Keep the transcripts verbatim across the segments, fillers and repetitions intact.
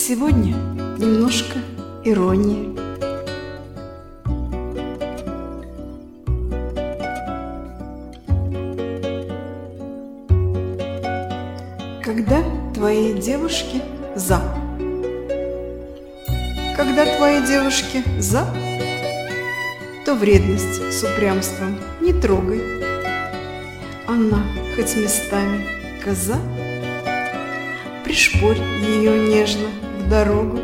Сегодня немножко иронии. Когда твои девушки за. Когда твои девушки за, то вредность с упрямством не трогай. Она хоть местами коза, пришпорь ее нежно в дорогу.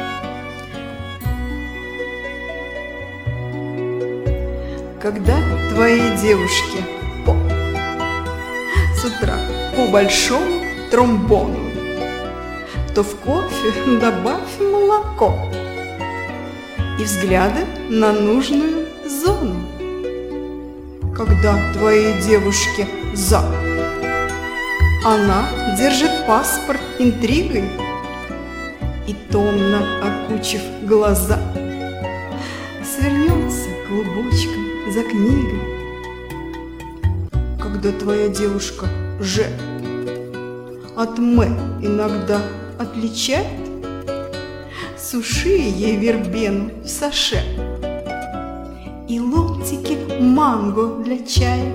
Когда твои девушки по с утра по большому тромбону, то в кофе добавь молоко и взгляды на нужную зону. Когда твои девушки за, она держит паспорт интригой и, томно окучив глаза, свернется клубочком за книгой. Когда твоя девушка же от «м» иногда отличает, суши ей вербену в саше и ломтики манго для чая.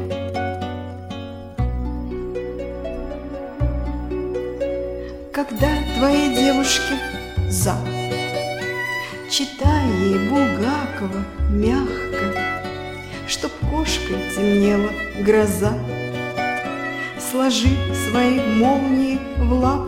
Когда твои девушки за, читай ей Булгакова мягко, чтоб кошкой темнела гроза. Сложи свои молнии в лапку.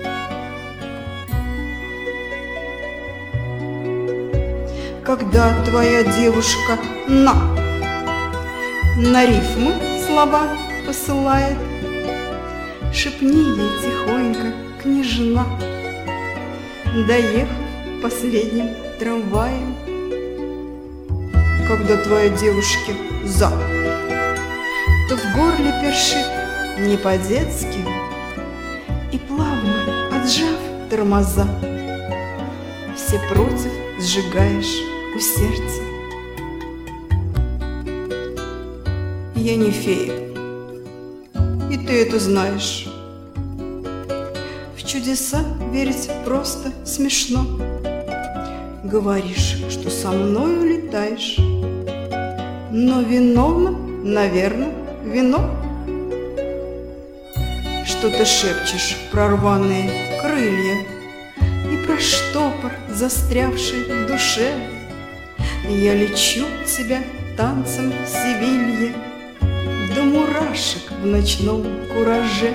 Когда твоя девушка на на рифмы слова посылает, шепни ей тихонько, княжна, доехав последним трамваем. Когда твои девушки за, то в горле першит не по-детски и, плавно отжав тормоза, все против сжигаешь у сердца. Я не фея, и ты это знаешь. В чудеса верить просто смешно. Говоришь, что со мною летаешь, но виновно, наверное, вино. Что ты шепчешь про рваные крылья и про штопор, застрявший в душе. Я лечу тебя танцем Севилья до мурашек в ночном кураже.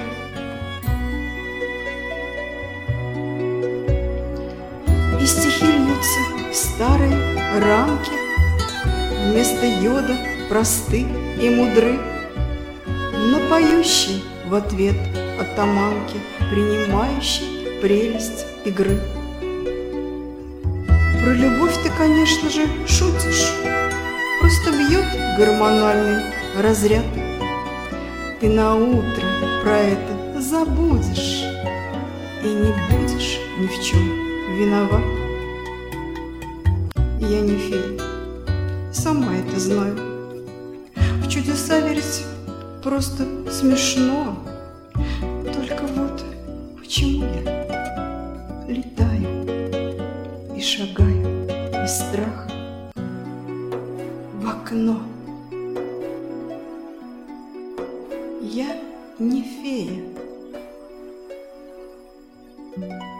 И стихи льются в старой рамке, вместо йода просты и мудры, но поющий в ответ атаманки, принимающий прелесть игры. Про любовь ты, конечно же, шутишь, просто бьет гормональный разряд. Ты наутро про это забудешь и не будешь ни в чем виноват. Я не фея, сама это знаю. В чудеса верить просто смешно. Только вот почему я летаю и шагаю без страха в окно? Я не фея.